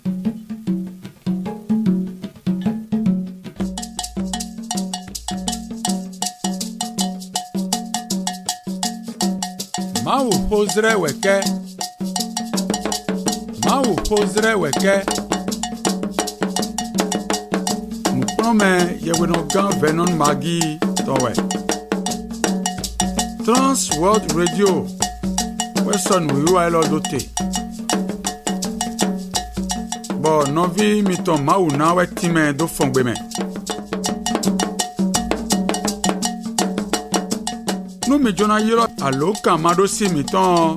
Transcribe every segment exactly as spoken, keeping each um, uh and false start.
Mau hozre weke. Mau hozre weke. Nous promet yeweno gan venon magi towe. Trans World Radio. Weson wu wa lo dote. Bo novi mi ton mau na we time do fongbe me. Nous me jona yiro allo kamado si mi ton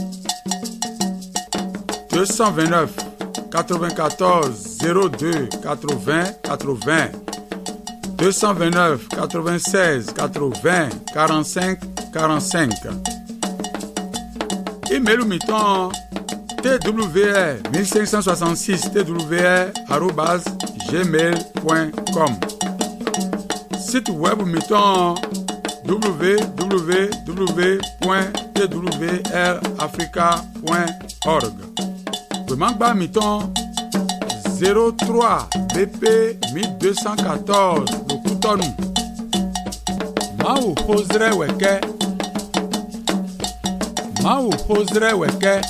deux cent vingt-neuf quatre-vingt-quatorze zéro deux quatre-vingts quatre-vingts deux cent vingt-neuf quatre-vingt-seize quatre-vingts quarante-cinq quarante-cinq. Email mi ton T W R mille cinq cent soixante-six T W R arobase gmail point com. Site web mi ton w w w point t w r africa point org. Remangba miton zéro trois B P mille deux cent quatorze le Cotonou. Mau hozre weke. Mau hozre weke.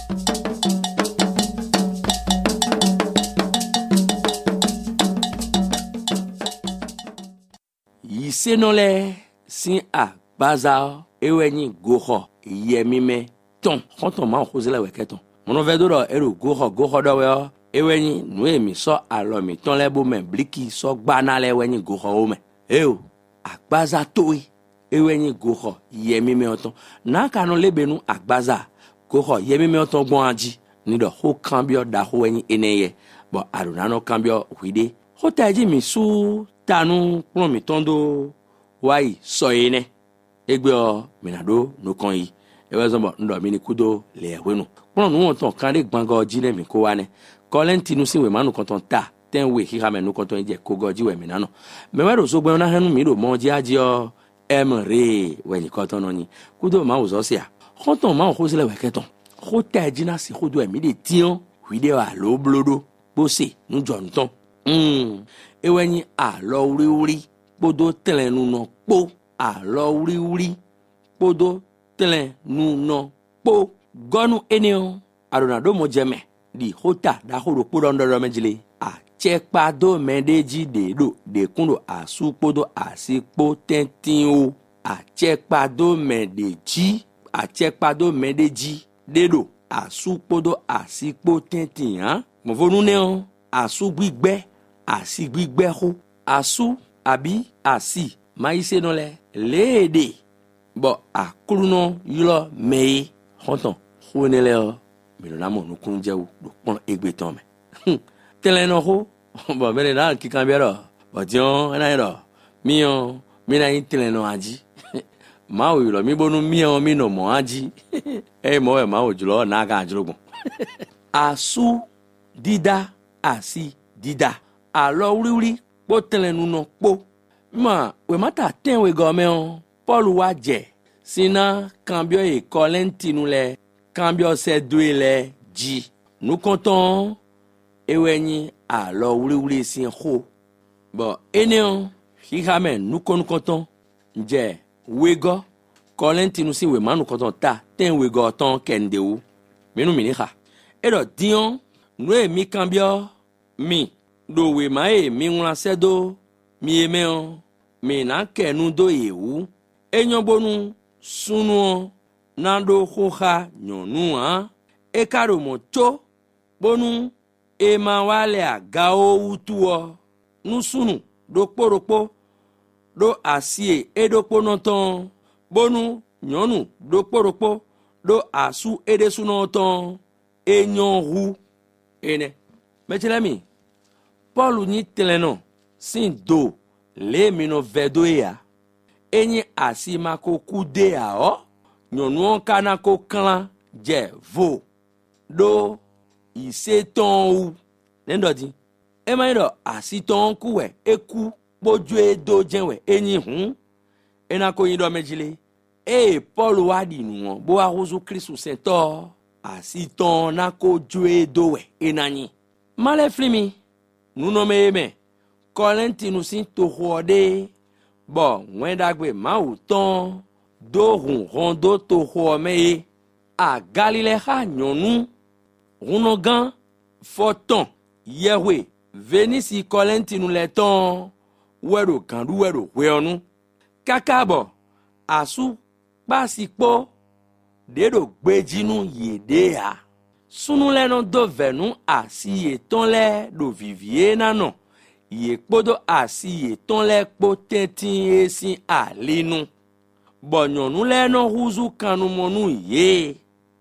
Yisenole si a bazar eweni goho yemime ton konton ma kozela weketon mono vedoro eru goho goho do we eweni nuemi so alomi ton lebo men bliki so gbana le weni goho o me eo agbaza toyi eweni goho yemime oton na kanu lebenu agbaza goho yemime oton gbon aji ni do ho kambio da ho weni eneye bo aruna no kambio wide ho taji mi su tanu promi tondo wai soyene egbe o minado no kan yi ewe zombo ndo mi ni kudo le wenu pon nu won ton kan de gbango jile mi ko wa ne kolentinu si we manu kan ton ta ten we ki ha me nu kan ton je ko goji we mi nano me we ro so gbe na hanu mi ro mo ji aji o emre we ni kan ton no ni kudo ma uzo sia konton ma ko sile we keton ko ta jina si kudo e mi de tion wi wa lo blodo bo se nu jon ton mm ewe ni a lo uri uri podo tele nu no po a lo uri uri podo tele nu no po gonu enio arunado mo jeme di hota da horo podo ndo mejile a chepa do mendeji de do de kundo a su podo a si po tentin o a chepa do mendeji a chepa do mendeji de do a su podo a si po tentin han mo vonu ne o a su gbigbe a si gbigbe ho a su abi asi maïse no le lede bo akuruno yulo mei honton khonele o mi na mo nukun jewu do pon egbe ton me teleno ho bo bele na ki kan biero bo jon na ro mi o mi na teleno aji ma o yulo mi bonu mi o mi no mo aji e mo e ma o julo na ga ajulogun asu dida asi dida alo wuri wuri po telenu no po ma we mata ten we gome on Paul wa je sina cambio e colentinu le cambio se dwe le ji nous comptons eweni alo wuri wuri sin ho bo eneon hi hamen nous comptons je wego colentinu si we manu comptons ta ten we go ton kendeu menu miniha e do dion nous e mi cambio mi do we mai mi nwa sedo mi emeo mi na kenu do yewu enyobonu sunu nando hoha nyonu a e karo moto bonu e ma wale agao utuo nu sunu do poropo do asie e do ponoton bonu nyonu do poropo do asu e de sunoton enyon hu ene metilemi Paul ni teleno sin do le mino vedoya enyi asima ko kude a o nyonu kana ko kan je vo do iseton u nendodi e ma do asiton kuwe eku boju edo jenwe enyi hun ena ko yin do mejile e Paul wadi nu bo arozu Christu sento asiton na ko ju edo we enanyi Male flimi, nous nommé me, Colenti nous sin to hode, bon, wendagwe ma outon, do ron rondo to home, a Galileha nyonu, runogan, foton, yewe, veni si Colenti nous leton, wero kandu wero weonu, kakabo, asu, basikpo, dedo gbejinu yedea. Sunu le non do venu asi eton le do vivie nanon. Ye kpodo asi eton le kpo tentin esin alinu. Bonyon nou le non huzu kanu monu ye.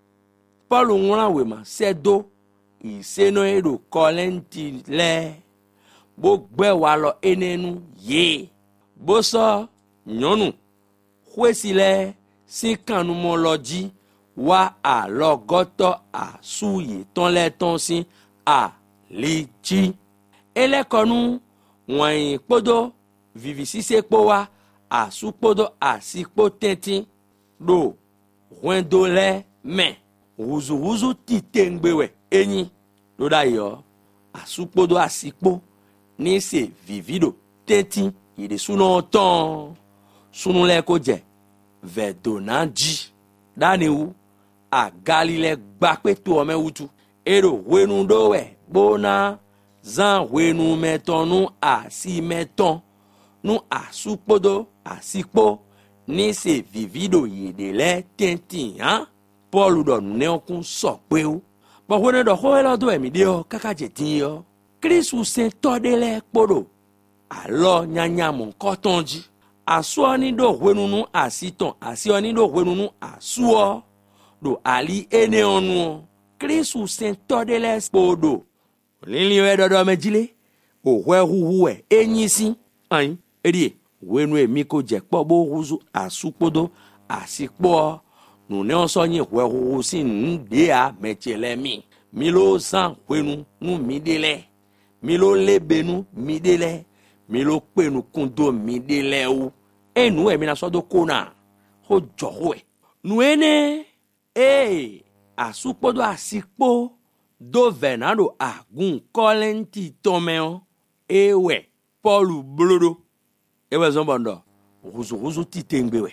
Paul ngona wema sedo iseno edo Colenti le. Bo gbe walo enenu ye. Bo so nyonu kwesi le si kanu moloji wa a logoto a suye ton le ton si a lichi. Ele konu wan podo vivisi se powa a su podo a si po tenti do wendo le men wuzu wuzu ti tengbewe enyi do da yo a su podo a si po ni se vivido tenti yede suno ton sunu le ko je vedonanji dani wu a Galile gbakpe to ome wutu ero wenu dowe bona zan wenu meton nu a si meton nu a supodo a sipo ni se vivido yedele tenti han Paul do ne okun so pe o bo wenu do ho lo do emi de o kaka jetin yo Kristu se todele podo alo nyanya mon kotonji aso ni do wenu nu asiton asio ni do wenu nu asuo do ali ene onu Kristu se todele podo lili we do do mejile o hwe huhu e enyisi ayin edie wenu emi ko je po bo huzu asupodo asipo nu ne onso yin hwe huhu sin nde a mechele mi milo san wenu nu midele milo lebenu midele milo penu kundo midele u enu emi na so do kona ho jowe nu ene eh asupodo asipo do venado agun Colenti tomeo ewe Paul blodo ewe zombondo ruzu ruzu titengbewe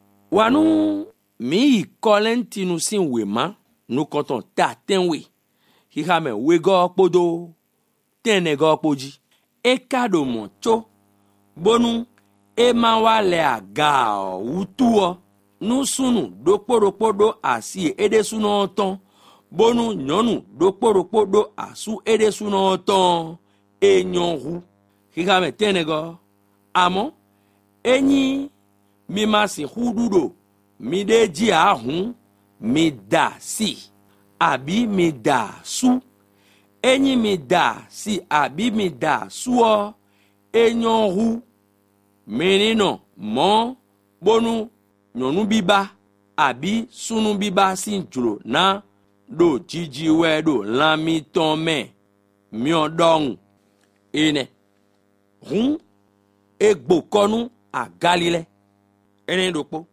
wanu mi Colenti nu sin wema nu konton ta tenwe hihame wego podo tenego poji e kado moncho bonu e mawale aga utuo nu sunu dokporopodo asi ede sunu ton bonu nyonu dokporopodo asu ede sunu ton enyonhu higame tenego amo enyi mi masi hududo mi deji ahun mi da si abi mi da su enyi mi da si abi mi da suo enyonhu menino mo bonu nyonu biba abi sunu biba sin julo na do jiji wedo lami tome miodong ene hun egbo konu a Galile ene dopo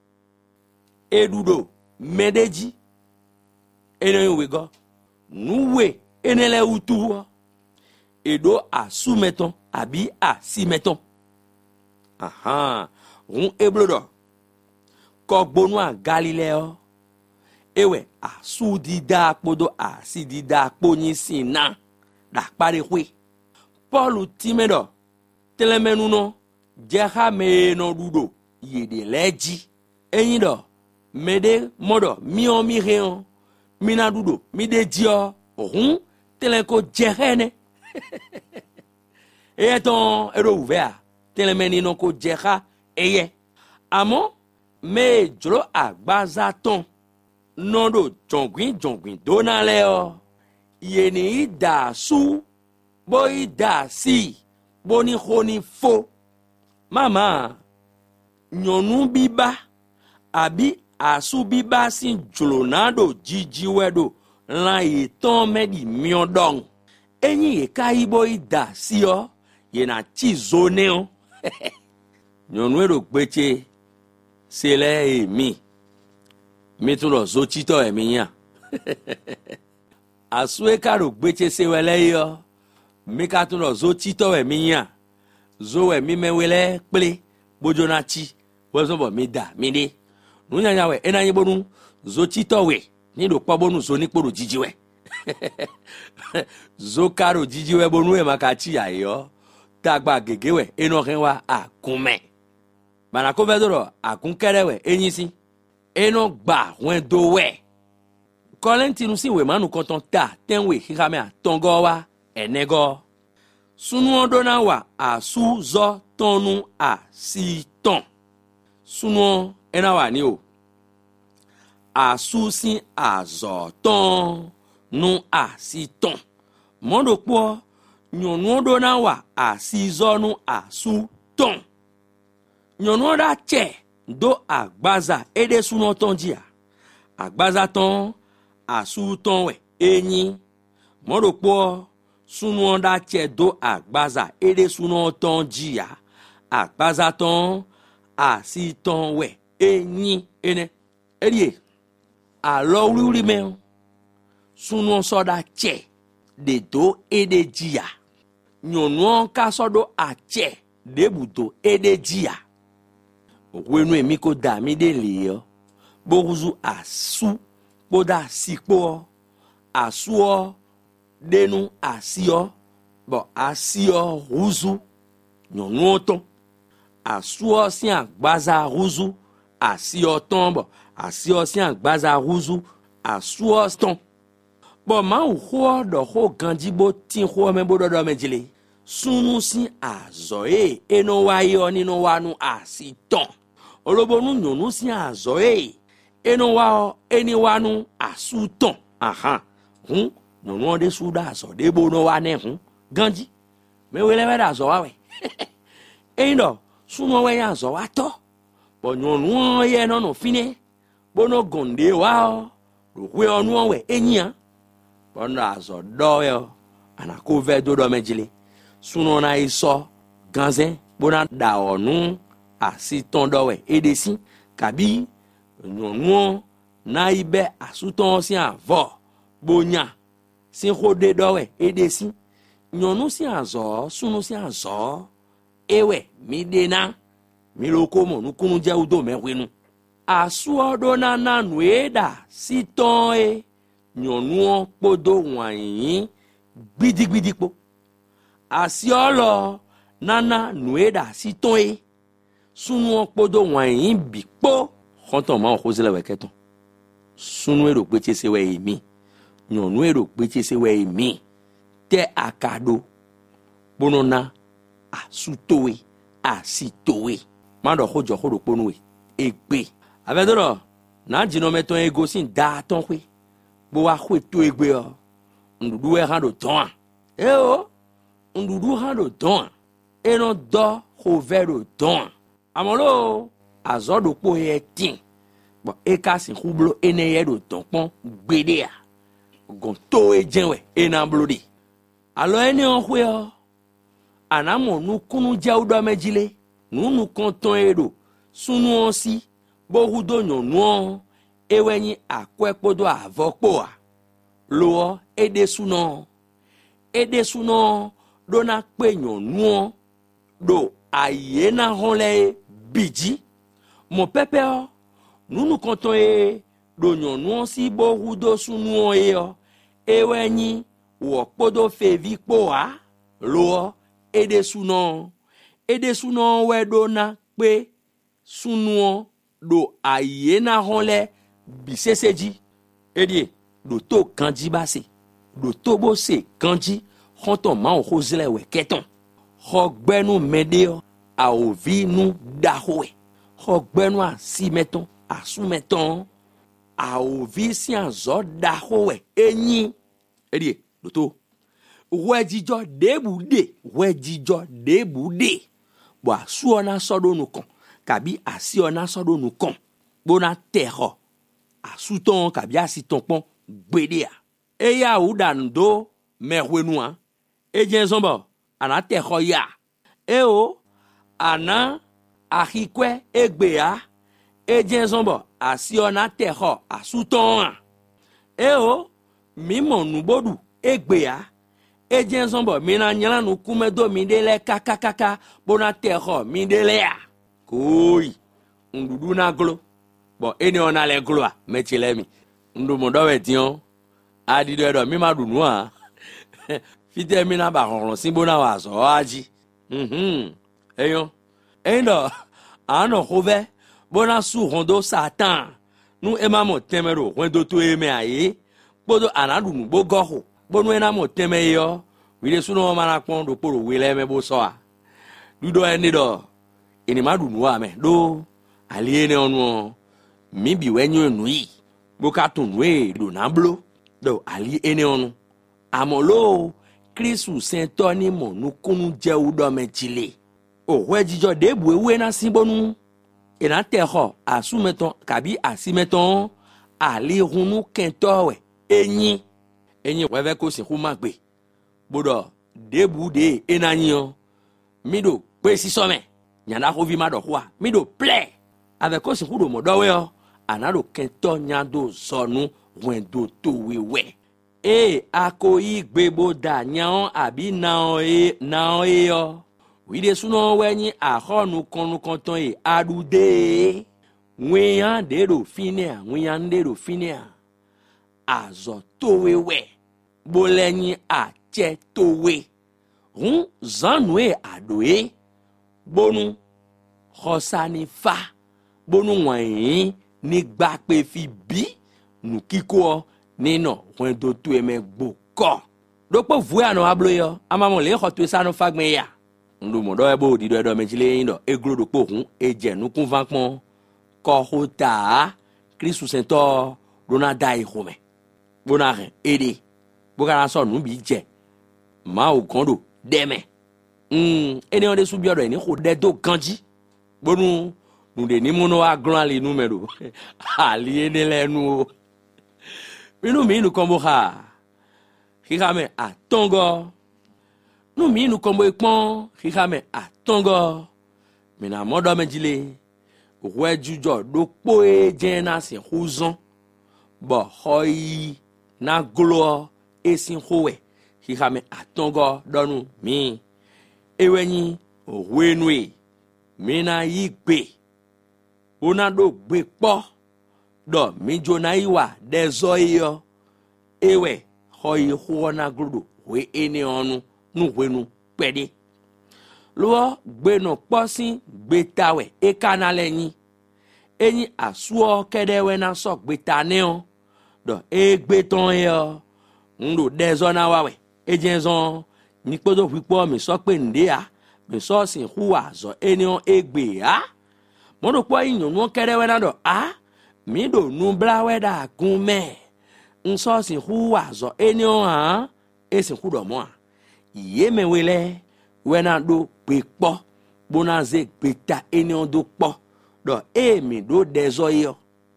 edudo medeji ene wego nuwe ene le utu edo asumeton abi asimeton aha hun eblodo kogbonu a Galileo ewe asudida podo asidida ponyi sina da pare hwe Paul timedo telemenu no jeha me no dudo yede leji enyido mede modo mio mi reon mina dudo mi de dio ohun telenko jehene eton ero ouvert telemeni no ko jeha eye amo me jolo agbazaton nodo jongwin jongwin donale o yeni da su boy da si boni khoni fo mama nyonu biba abi asu biba sin jolonado jiji wedo la iton medi miodong enyi e kai boy da si o yena ti zone o nyonu edo gbeche sele emi mi tún lọ zo títọ́ ẹ̀mí yàn. Àsúwé kàrò gbéche se wẹlẹ́ yọ Mikatuno zo tito we minya. Zo we mime wele ple. Bojona chi. Wezombo mida mide. Nunya nyawe ena nyebonu. Zo tito we. Ni do kwa bonu zo nikporu jijiwe. Zo karo jijiwe bonu e makachi ya yo. Tagba gegewe eno renwa akume. Bana kovedoro akunkerewe enyisi. Eno gba wen do we. Kolenti si we manu kontonta tenwe hikame a tongo wa enego. Sunu ondona wa a su zo tonu a si ton. Sunu ena wa ni o. A su si a zo ton nu a si ton. Mondo po nyonu ondona wa a si zo nu a su ton. Nyonu da che do agbaza ede sunu ton dia. Agbaza ton a su ton we enyi. Mondo po sunu onda che do agbaza ede sunu ton dia. Agbaza ton a si ton we enyi ene. Elie. Alors oui oui men. Sunu soda che de do ede dia. Nyonu ka sodo a che de budo ede dia. Wenu emiko da mi de liyo. Boruzu a su boda sikpo asuo denu asio bo asio ruzu nyonu ton asuo si agbaza ruzu asio ton bo asio si agbaza ruzu asuo ton bo ma uho do ho ganjibo tin ho me bodo do mejile sunu si azoe eno wayo ni no wanu asiton olobonu nyonu si azoe eno wa eni wanu asuton aha hun no no de suda so de bono wa ne hun ganji me wele we da so wa we endo suno we ya so wa to bo nyonu ye no no fine bono gonde wa ro we onu we enyia bono aso do yo ana ko ve do do mejile suno na iso ganzen bona da onu asiton do we edesi kabi nyonu na ibe asuton si avo bonya si khode dowe edesi nyonu si azo sunu si azo ewe midena miloko mo nukunu je udo mewenu asuodo na nanu eda si ton e nyonu podo wanyin gbidigbidipo asiolo nana nueda si ton e sunu podo wanyin bipo konton ma ozele weketon sunu ero pe se we emi nyonu ero pe se we emi te akado bonona asutowe asitowe mando hojo horo ponuwe egbe avedoro na jino meton ego sin da ton we bo wa hwe to egbe o ndudu we han do ton e o ndudu han do ton eno do hovero ton amolo azodo po ye tin bo ekasi khublo eneye do tonpon gbede a gon to ejenwe enamblodi alo eni onhwe o anamo nu kunu jawdo mejile nu nu konton ero sunu onsi borudo nyonu ewenyi akwepodo avopo a lo ede suno ede suno do na pe nyonu do ayena honle biji mon pepe o nunu konton e do nyonu si borudo sunu e o ewenyi wo podo fevi po a lo ede suno ede suno we do na pe sunu do ayena honle biseseji edie do to kanji base do to bo se kanji honton ma o hozele we keton ho gbenu medeo a ovi nu dahoe ho gbenu a si meton a su meton a ovi si anzo dahoe enyi edie do to wejijo debude wejijo debude bo asu ona sodo nu kon kabi asi ona sodo nu kon bona terro asu ton kabi asi ton pon gbede a e ya udando merwenu an e jenzombo ana terro ya e o ana ahikwe egbea e jenzombo asi ona terro asu ton an e o mimo nubodu egbea ejenson bo mina nyala nu kume do mi de le kaka kaka bona teho mi de le ya koi ndudu na glo bo eni ona le glo a metile mi ndu mo do wetion adi do do mi ma du nu a fite mi na ba ron sin bona wa so aji mhm eyo endo ano hove bona su rondo satan nu emamo temero wendo to eme aye bodo anadu nu bogoho bonu ena mo teme yo wile suno mana pon do poro wile me bo so a dudo eni do eni madu nu ame do aliene onu mi bi wenyo nu yi bo ka tun we do na blo do ali ene onu amolo Kristu sento ni mo nu kunu je udo me chile o wejijo de bu ewe na sinbonu ena teho asumeton kabi asimeton ali hunu kentowe enyi enyi weve ko si kuma gbe bodo debu de enanyo mido pe si some nyana ko vi mado kwa mido ple avec ko si kudo modowe o anado kento nyado sonu wendo to wewe e akoyi gbebo da nyan abi na e na e yo wi de suno wenyi ahonu konu konton e adude wiyan de do finia wiyan de do finia azo towewe bolenyi ache towe hun zanwe adoe bonu khosani fa bonu wan ni gba pe fi bi nu kiko nino wendo to eme gboko dopo vu ano ablo yo amamo le khoto sanu fagme ya ndu mo do ebo di do do mejile ndo egro do po hun eje nu kun vanpon ko hota Kristu sento dona dai home bonare ede bokara so nu bi je ma o kondo deme mm ene on de subi odo ni ko de do kanji bonu nu de ni mono agran le numero ali ene lenu minu minu kombo ha hikame atongo nu minu kombo ipon hikame atongo mina modo mejile wejujo do po e jena si huzon bo hoyi na glo esin howe hikame atongo donu mi ewenyi owenwe mina yigbe ona do gbe po do mi jona iwa dezo iyo ewe hoyi huona gludo we ene onu nu wenu pede lo gbe no posin gbe tawe e kanale yin eyin asuo kedewe na so gbe taneo do e gbe ton yo ndo dezo na wawe ejenzon ni podo pipo mi so pe nde a mi so sin huwa zo enion egbe a mo do po yin nu kedewe na do a mi do nu blawe da kunme nso sin huwa zo enion a esin hudo mo a yeme wele wena do pepo bonaze peta enion do po do emi do dezo yo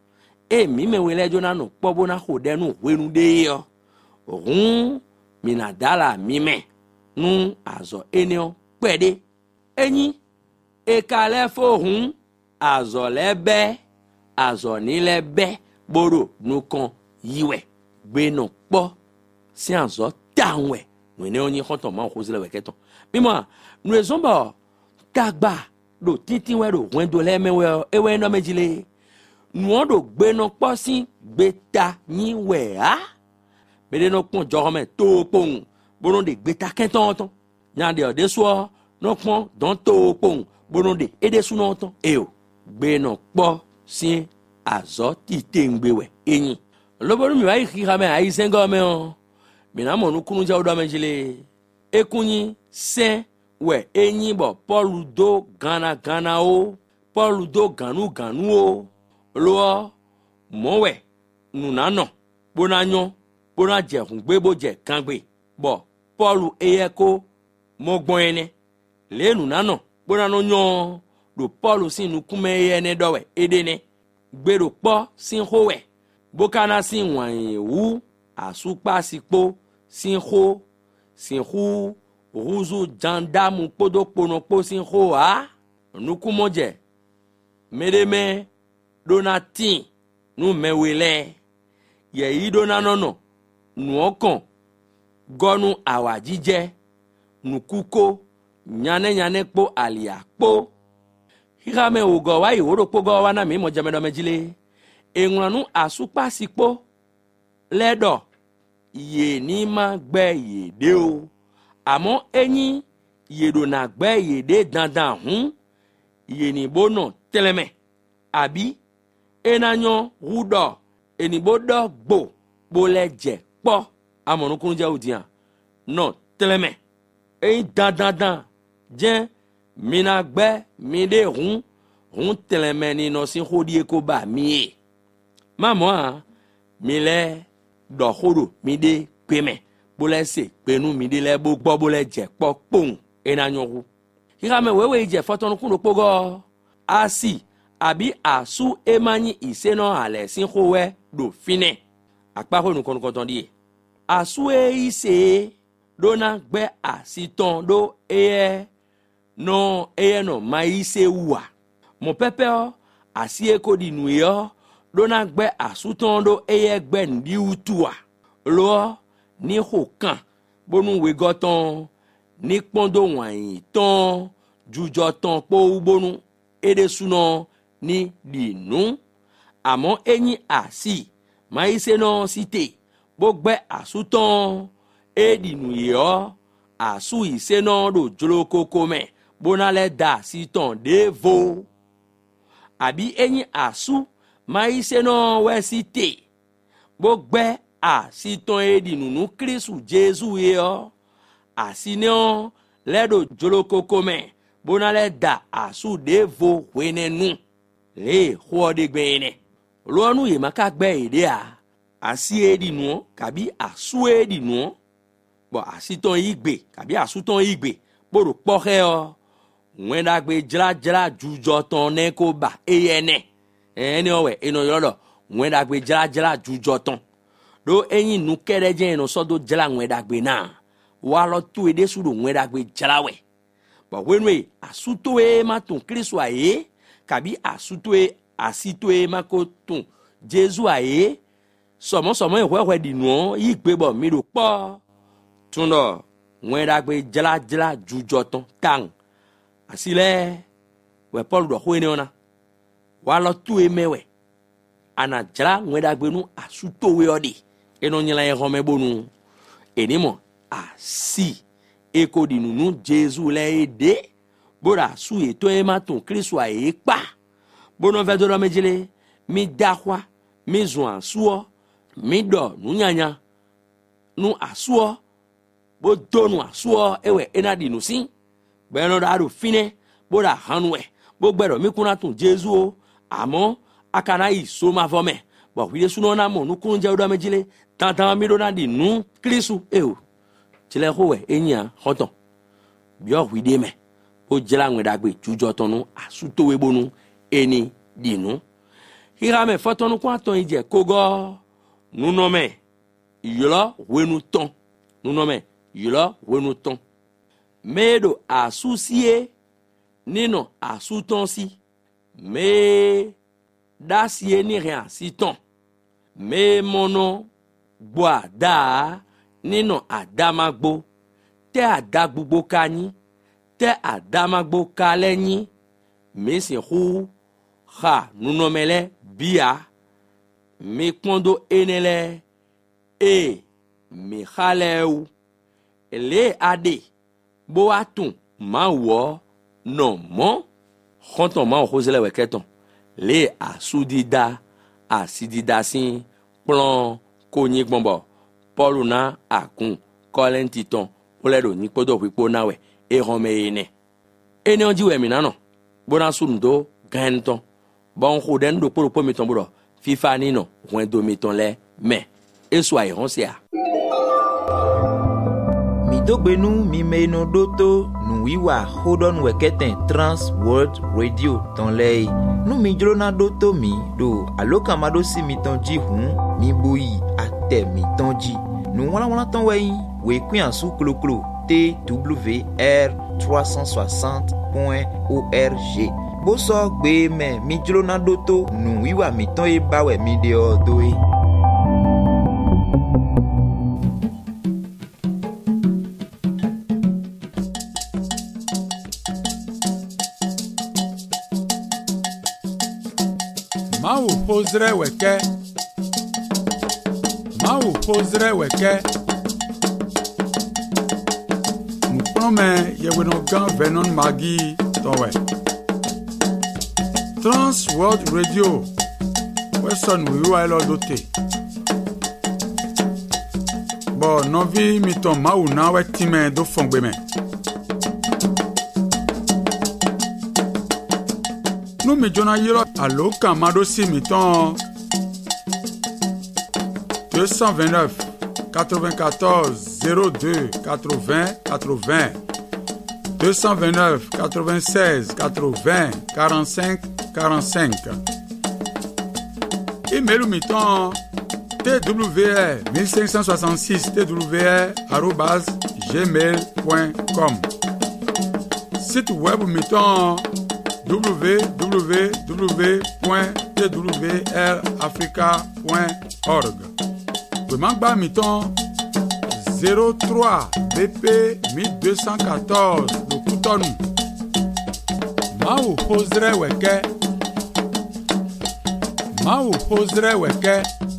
emi me wele jona no po bona ho de nu wenu de yo ohun mina dala mime nu azo enion pede enyi e kale fo hun azo lebe azo ni lebe boro nu kan yiwe gbe no po si azo tanwe wene onyi hoto ma ko zile weketo bimo nu ezomba tagba do titi we do wendo le mewe ewe no mejile nu do gbe no posin gbe ta yin we a bede no pon jorome to pon bono de gbe ta kenton ton nyande ode so no pon don to pon bono de ede su no ton e o gbe no po sin azo titi ngbe we eyin loboro mi wa yi ha me ayi sengo me o mi na mo nu kunu ja odo mejile ekunyin se we enyi bo Paul do gana gana o Paul do ganu ganu o lo mowe nu na no bona nyon bona je hun gbe bo je kan gbe bo Paul eyeko mo gbon ene le nu na no bona no nyon do Paul sin nu kume ene dowe edene gbe do po sin howe bokana sin wan wu asupa sipo sin ho sin hu ruzu jandamu podo pono posin ho a nukumoje medeme donatin nu mewele ye yi dona nono nu okon gonu awajije nukuko nyane nyane kpo alia kpo hirame ugo wa iworo kpo go wana mi mo jamedo mejile enwanu asupa sikpo ledo ye ni ma gbe yede o amo enyi yedo na gbe yede dandan hun ye ni bono teleme abi enanyo rudo enibodo gbo boleje po amonu kunja udian no teleme e dandan je mina gbe mi de hun hun teleme ni no sin hodie ko ba mi mamo a mi le do hodo mi de peme bolese penu mi de le bo gbo boleje po pon enanyo ru hirame wewe je fotonu kun opogo asi abi asu emanyi iseno ale sin howe do fine akpako nu kon kon die asu e ise dona gbe asiton do eye no eye no maise wa mo pepe o asie ko di nu yo dona gbe asuton do eye gbe ndi utua lo ni hokan bonu we goton ni pondo wan ton jujo ton po ubonu ede suno ni dinu amo enyi asi maise no site bogbe asuton edinu yo asu ise no do joloko kome bonale da siton devo abi enyi asu maise no we site bogbe asiton edinu nu Kristu Jesu yo asino ledo joloko kome bonale da asu devo wenenu le hode gbene lonu ye maka gbe ide a asi edinu kabi asu edinu bo asiton igbe kabi asuton igbe boro pohe o wenda gbe jra jra jujo ton ne ko ba eyene eni owe eno yodo wenda gbe jra jra jujo ton do enyin nu kereje no so do jra wenda gbe na wa lo tu ede su do wenda gbe jra we bo wenwe asuto e ma ton Kristo aye kabi asuto e asito e ma ko ton Jesu aye somo somo e hwe di nu igbe bo mi do po tundo wenda gbe jra jra jujo ton tang asile we Paul do ho ni ona wa lo tu e mewe ana jra wenda gbe nu asuto we odi eno nyila e home bonu enimo asi eko di nunu Jesu le ede bora su eto e ma ton Kristo a e pa bono vedo do mejile mi dahwa mi zuan suo mi do nu nyanya nu asuo bo do nu asuo ewe enadi nu sin beno da do fine bora hanwe bo gbero mi kuna ton Jesu o amo akana iso ma vome bo wi Yesu no na mo nu kunja do mejile tantan mi do na di nu Kristo e o tile howe enya hoton bio wide me o jela nwedagbe jujo tonu asuto webonu eni dinu hirame fotonu kwa ton ije kogo nunome yolo wenu ton nunome yolo wenu ton medo asusie nino asuton si me dasie ni rien si ton me mono boa da nino adamagbo te adagbugbo kanyi te adamagbo kalenyi mesi hu ha nunomele bia mi kondo enele e mi haleu ele ade bo atun ma wo no mo khonton ma hozele weketon le asudida asidida sin plan konyi gbonbo Paul na akun kolentiton oledo ni podo pipo nawe e home ene ene onji we minano bona sundo ganton bon hoden do poro pomiton bro fifa ni no wen do miton le me eso ai honsia mi dogbenu mi meino doto nu wiwa hodon weketen Trans World Radio ton lei nu mi jrona doto mi do aloka mado si miton ji hun mi boyi ate miton ji nu wala wala ton wei we kwian su kloklo T W R trois cent soixante point org bo so gbe me mi jrona doto nu wiwa miton e bawe mi de o doe Mawu posere weke. Mawu posere weke. Mukprome yeweno gan Vernon Magi towe. Trans World Radio. Weston wiwa elo dote. Bo novi miton mawu na we time do fongbe me. Nous me donnons yiro allo kamado si miton deux cent vingt-neuf quatre-vingt-quatorze zéro deux quatre-vingts quatre-vingts deux cent vingt-neuf quatre-vingt-seize quatre-vingts quarante-cinq quarante-cinq. Email miton T W R mille cinq cent soixante-six T W R arobase gmail point com. Site web miton w w w point t w r africa point org. Pemangba miton zéro trois B P mille deux cent quatorze de Cotonou. Mawu posere weke. Mawu posere weke.